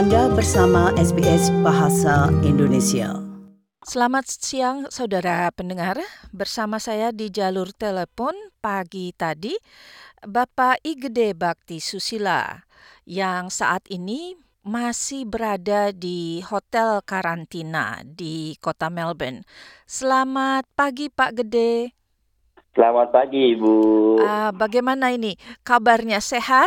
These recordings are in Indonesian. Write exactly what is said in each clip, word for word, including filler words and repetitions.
Anda bersama S B S Bahasa Indonesia. Selamat siang saudara pendengar, bersama saya di jalur telepon pagi tadi Bapak Igede Bakti Susila yang saat ini masih berada di hotel karantina di kota Melbourne. Selamat pagi Pak Gede. Selamat pagi Ibu. Uh, bagaimana ini kabarnya, sehat?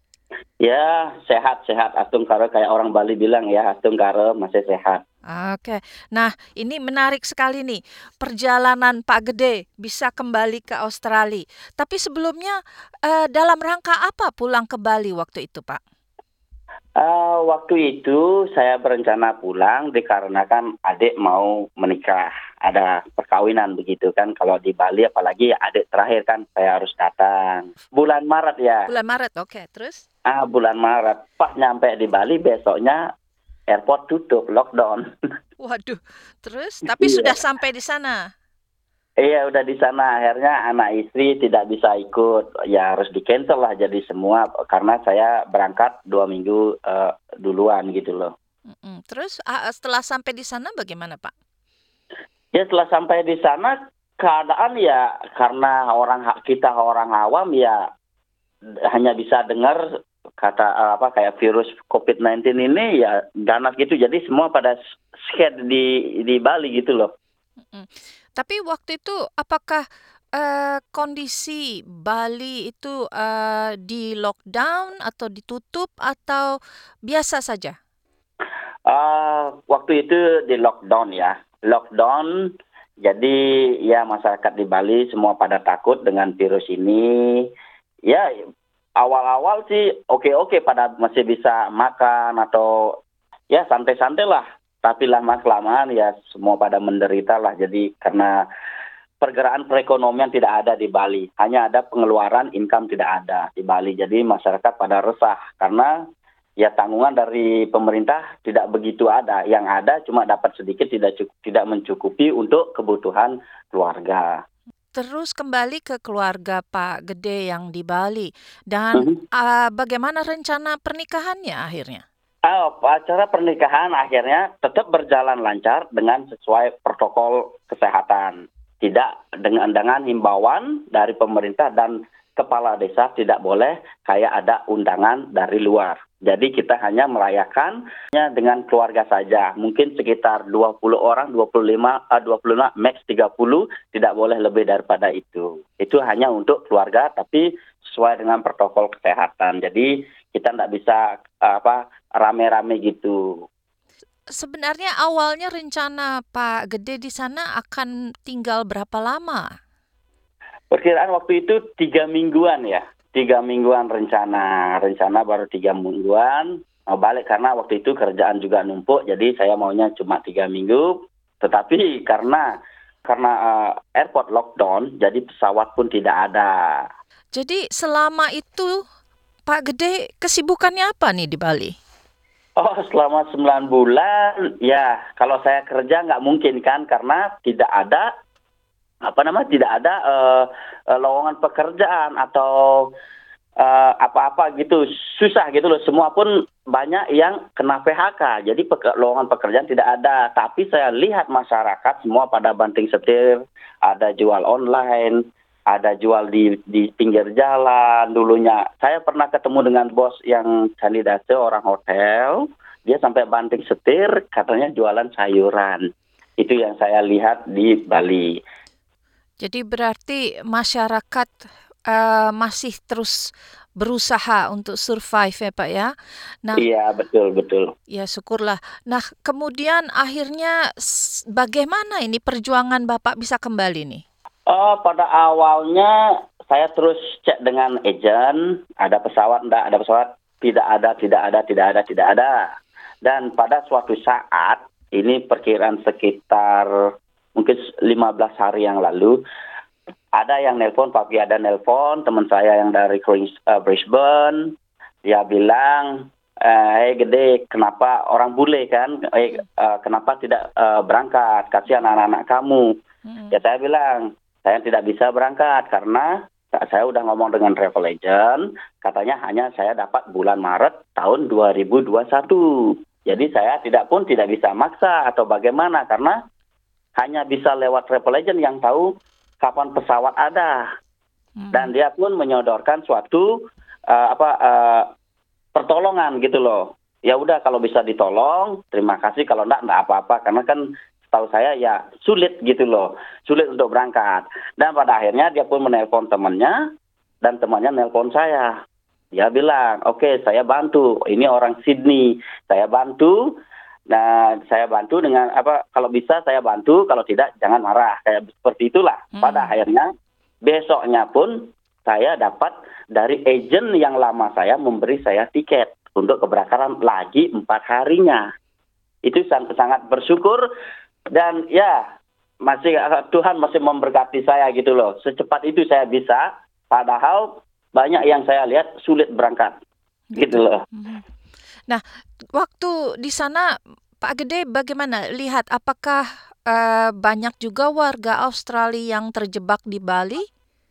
Ya, sehat-sehat. Atung karo kayak orang Bali bilang ya, atung karo masih sehat. Oke, nah ini menarik sekali nih perjalanan Pak Gede bisa kembali ke Australia. Tapi sebelumnya eh, dalam rangka apa pulang ke Bali waktu itu Pak? Uh, waktu itu saya berencana pulang dikarenakan adik mau menikah. Ada perkawinan begitu kan. Kalau di Bali apalagi adik terakhir kan saya harus datang. Bulan Maret ya. Bulan Maret, oke. Terus? Ah, bulan Maret. Pas nyampe di Bali besoknya airport tutup, lockdown. Waduh, terus? Tapi Iya. sudah sampai di sana? Iya, udah di sana. Akhirnya anak istri tidak bisa ikut. Ya harus di-cancel lah jadi semua. Karena saya berangkat dua minggu uh, duluan gitu loh. Mm-mm. Terus ah, setelah sampai di sana bagaimana Pak? Ya setelah sampai di sana keadaan ya karena orang kita orang awam ya hanya bisa dengar kata uh, apa kayak virus covid sembilan belas ini ya ganas gitu. Jadi semua pada scared di di Bali gitu loh. Mm-mm. Tapi waktu itu apakah uh, kondisi Bali itu uh, di lockdown atau ditutup atau biasa saja? Uh, waktu itu di lockdown ya, lockdown. Jadi ya masyarakat di Bali semua pada takut dengan virus ini. Ya awal-awal sih oke-oke pada masih bisa makan atau ya santai-santai lah. Tapi lama-kelamaan ya semua pada menderita lah. Jadi karena pergerakan perekonomian tidak ada di Bali. Hanya ada pengeluaran, income tidak ada di Bali. Jadi masyarakat pada resah karena ya tanggungan dari pemerintah tidak begitu ada. Yang ada cuma dapat sedikit, tidak cukup, tidak mencukupi untuk kebutuhan keluarga. Terus kembali ke keluarga Pak Gede yang di Bali. Dan mm-hmm. uh, bagaimana rencana pernikahannya akhirnya? Oh, acara pernikahan akhirnya tetap berjalan lancar dengan sesuai protokol kesehatan. Tidak dengan dengan himbauan dari pemerintah dan kepala desa tidak boleh kayak ada undangan dari luar. Jadi kita hanya merayakannya dengan keluarga saja. Mungkin sekitar dua puluh orang, dua puluh lima, dua puluh lima, max tiga puluh, tidak boleh lebih daripada itu. Itu hanya untuk keluarga tapi sesuai dengan protokol kesehatan. Jadi kita tidak bisa apa rame-rame gitu. Sebenarnya awalnya rencana Pak Gede di sana akan tinggal berapa lama? Perkiraan waktu itu tiga mingguan ya, tiga mingguan rencana, rencana baru tiga mingguan. Mau balik karena waktu itu kerjaan juga numpuk, jadi saya maunya cuma tiga minggu. Tetapi karena karena uh, airport lockdown, jadi pesawat pun tidak ada. Jadi selama itu Pak Gede kesibukannya apa nih di Bali? Oh, selama sembilan bulan, ya kalau saya kerja nggak mungkin kan, karena tidak ada apa namanya tidak ada uh, uh, lowongan pekerjaan atau uh, apa-apa gitu, susah gitu loh. Semua pun banyak yang kena P H K, jadi pe- lowongan pekerjaan tidak ada. Tapi saya lihat masyarakat semua pada banting setir, ada jual online, ada jual di di pinggir jalan. Dulunya saya pernah ketemu dengan bos yang kandidase orang hotel, dia sampai banting setir katanya jualan sayuran. Itu yang saya lihat di Bali. Jadi berarti masyarakat uh, masih terus berusaha untuk survive ya Pak ya. Nah, iya betul betul. Ya syukurlah. Nah kemudian akhirnya bagaimana ini perjuangan Bapak bisa kembali nih? Oh, pada awalnya saya terus cek dengan agen, ada pesawat enggak, ada pesawat tidak ada, tidak ada, tidak ada, tidak ada. Dan pada suatu saat, ini perkiraan sekitar mungkin lima belas hari yang lalu, ada yang nelpon, Papi ada nelpon, teman saya yang dari Queens, uh, Brisbane, dia bilang, eh hey, Gede, kenapa orang bule kan, eh, uh, kenapa tidak uh, berangkat, kasihan anak-anak kamu. Hmm. Ya saya bilang, saya tidak bisa berangkat karena Saya udah ngomong dengan travel agent, katanya hanya saya dapat bulan Maret tahun dua ribu dua puluh satu. Jadi saya tidak pun tidak bisa maksa atau bagaimana, karena hanya bisa lewat travel agent yang tahu kapan pesawat ada. Hmm. Dan dia pun menyodorkan suatu uh, apa uh, pertolongan gitu loh. Ya udah, kalau bisa ditolong, terima kasih. Kalau enggak, enggak apa-apa. Karena kan tahu saya ya sulit gitu loh, sulit untuk berangkat. Dan pada akhirnya dia pun menelpon temannya, dan temannya nelpon saya. Dia bilang, oke, okay, saya bantu. Ini orang Sydney, saya bantu. Nah, saya bantu dengan apa? Kalau bisa saya bantu, kalau tidak jangan marah. Kayak seperti itulah. Hmm. Pada akhirnya besoknya pun saya dapat dari agen yang lama saya memberi saya tiket untuk keberangkatan lagi empat harinya. Itu sangat, sangat bersyukur. Dan ya, masih Tuhan masih memberkati saya gitu loh. Secepat itu saya bisa, padahal banyak yang saya lihat sulit berangkat. Gitu, gitu loh. Nah, waktu di sana Pak Gede bagaimana? Lihat apakah uh, banyak juga warga Australia yang terjebak di Bali?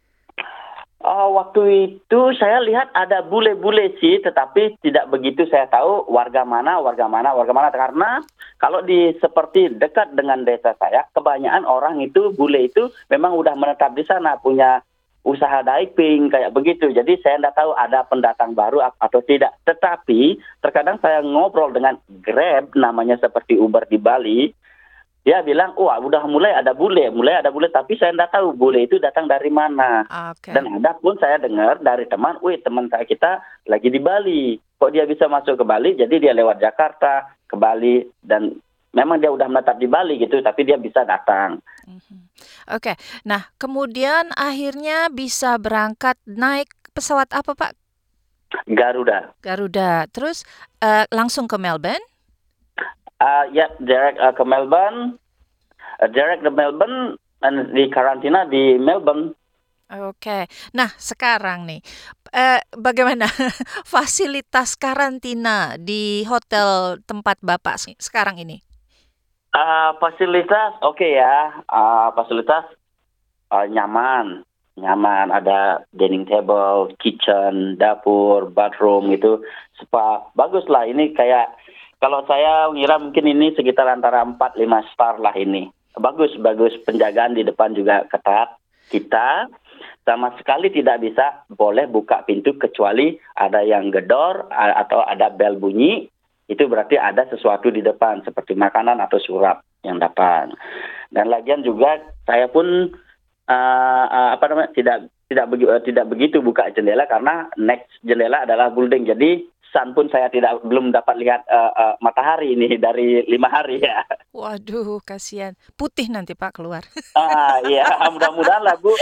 Oh, waktu itu saya lihat ada bule-bule sih, tetapi tidak begitu saya tahu warga mana, warga mana, warga mana. Karena kalau di seperti dekat dengan desa saya, kebanyakan orang itu, bule itu memang udah menetap di sana, punya usaha diving kayak begitu. Jadi saya tidak tahu ada pendatang baru atau tidak. Tetapi terkadang saya ngobrol dengan Grab, namanya seperti Uber di Bali. Dia bilang, wah udah mulai ada bule, mulai ada bule, tapi saya tidak tahu bule itu datang dari mana. Okay. Dan ada pun saya dengar dari teman, wih teman saya kita lagi di Bali. Kok dia bisa masuk ke Bali? Jadi dia lewat Jakarta ke Bali, dan memang dia udah menetap di Bali gitu, tapi dia bisa datang. Mm-hmm. Oke, okay. Nah kemudian akhirnya bisa berangkat naik pesawat apa Pak? Garuda. Garuda, terus uh, langsung ke Melbourne? Uh, ya, direct uh, ke Melbourne, uh, direct ke Melbourne, dan di karantina di Melbourne. Oke, okay. Nah sekarang nih, uh, bagaimana fasilitas karantina di hotel tempat Bapak sekarang ini? Uh, fasilitas oke okay ya, uh, fasilitas uh, nyaman, nyaman. Ada dining table, kitchen, dapur, bathroom gitu, spa, bagus lah. Ini kayak kalau saya mengira mungkin ini sekitar antara empat lima star lah ini. Bagus, bagus. Penjagaan di depan juga ketat. Kita sama sekali tidak bisa boleh buka pintu kecuali ada yang gedor atau ada bel bunyi. Itu berarti ada sesuatu di depan seperti makanan atau surat yang depan. Dan lagian juga saya pun uh, uh, apa namanya tidak tidak begitu uh, tidak begitu buka jendela, karena next jendela adalah building. Jadi sun pun saya tidak belum dapat lihat uh, uh, matahari ini dari lima hari ya. Waduh, kasihan. Putih nanti Pak keluar. Ah iya, mudah-mudahan lah Bu.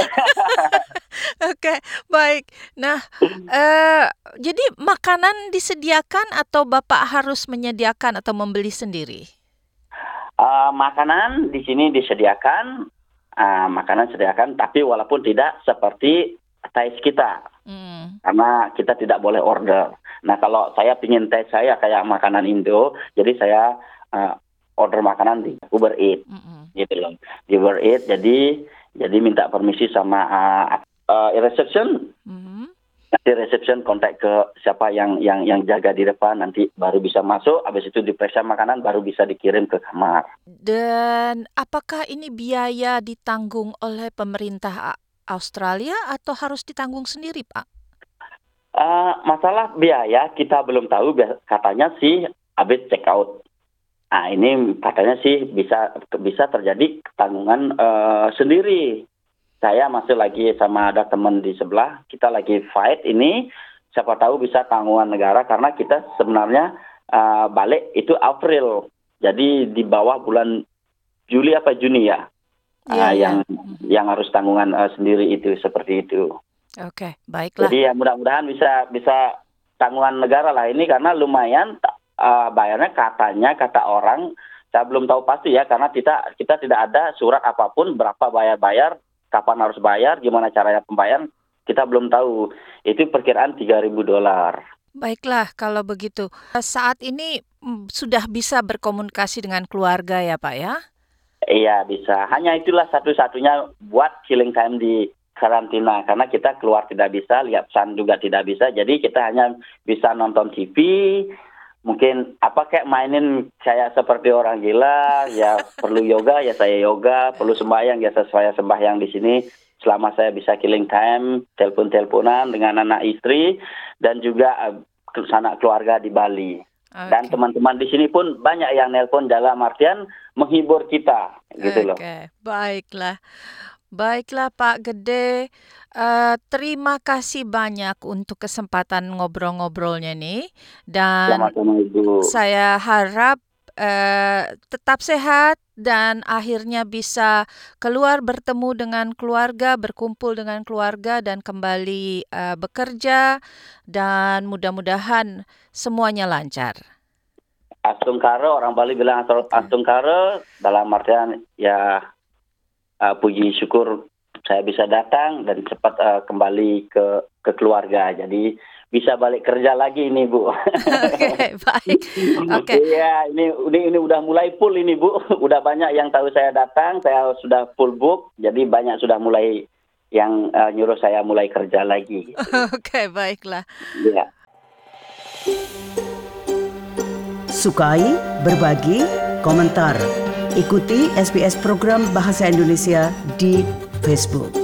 Oke, baik. Nah, uh, jadi makanan disediakan atau Bapak harus menyediakan atau membeli sendiri? Uh, makanan di sini disediakan, uh, makanan disediakan, tapi walaupun tidak seperti tais kita. Hmm. Karena kita tidak boleh order. Nah kalau saya pingin tes saya kayak makanan Indo, jadi saya uh, order makanan di Uber Eats, mm-hmm. gitu loh. Di Uber Eats, jadi jadi minta permisi sama uh, uh, reception, mm-hmm. nanti reception kontak ke siapa yang yang yang jaga di depan, nanti baru bisa masuk. Habis itu diperiksa makanan, baru bisa dikirim ke kamar. Dan apakah ini biaya ditanggung oleh pemerintah Australia atau harus ditanggung sendiri, Pak? Uh, masalah biaya kita belum tahu, katanya sih habis check out. Nah ini katanya sih bisa bisa terjadi tanggungan uh, sendiri. Saya masih lagi sama ada teman di sebelah, kita lagi fight ini, siapa tahu bisa tanggungan negara, karena kita sebenarnya uh, balik itu April, jadi di bawah bulan Juli apa Juni ya, yeah, uh, yang yeah. yang harus tanggungan uh, sendiri itu seperti itu. Oke, okay, baiklah. Jadi ya mudah-mudahan bisa bisa tanggungan negara lah ini, karena lumayan uh, bayarnya katanya kata orang, saya belum tahu pasti ya, karena kita kita tidak ada surat apapun berapa bayar-bayar, kapan harus bayar, gimana caranya pembayaran, kita belum tahu. Itu perkiraan tiga ribu dolar. Baiklah kalau begitu. Saat ini sudah bisa berkomunikasi dengan keluarga ya Pak ya? Iya bisa. Hanya itulah satu-satunya buat killing time di karantina karena kita keluar tidak bisa, lihat pesan juga tidak bisa. Jadi kita hanya bisa nonton T V, mungkin apa kayak mainin saya seperti orang gila, ya perlu yoga ya saya yoga, perlu sembahyang ya saya sembahyang di sini. Selama saya bisa killing time, telepon-teleponan dengan anak istri dan juga uh, sanak keluarga di Bali. Okay. Dan teman-teman di sini pun banyak yang nelpon dalam artian menghibur kita, gitu loh. Oke, baiklah. Baiklah Pak Gede, uh, terima kasih banyak untuk kesempatan ngobrol-ngobrolnya nih. Dan Sama-sama Ibu. saya harap uh, tetap sehat dan akhirnya bisa keluar bertemu dengan keluarga, berkumpul dengan keluarga dan kembali uh, bekerja dan mudah-mudahan semuanya lancar. Astungkara, orang Bali bilang astungkara dalam artian ya Uh, puji syukur saya bisa datang dan cepat uh, kembali ke ke keluarga. Jadi bisa balik kerja lagi ini Bu. Oke, okay, baik. Oke. Okay. Iya, ini ini ini udah mulai full ini Bu. Udah banyak yang tahu saya datang, saya sudah full book. Jadi banyak sudah mulai yang uh, nyuruh saya mulai kerja lagi. Oke, okay, baiklah. Iya. Sukai, berbagi, komentar. Ikuti S B S program Bahasa Indonesia di Facebook.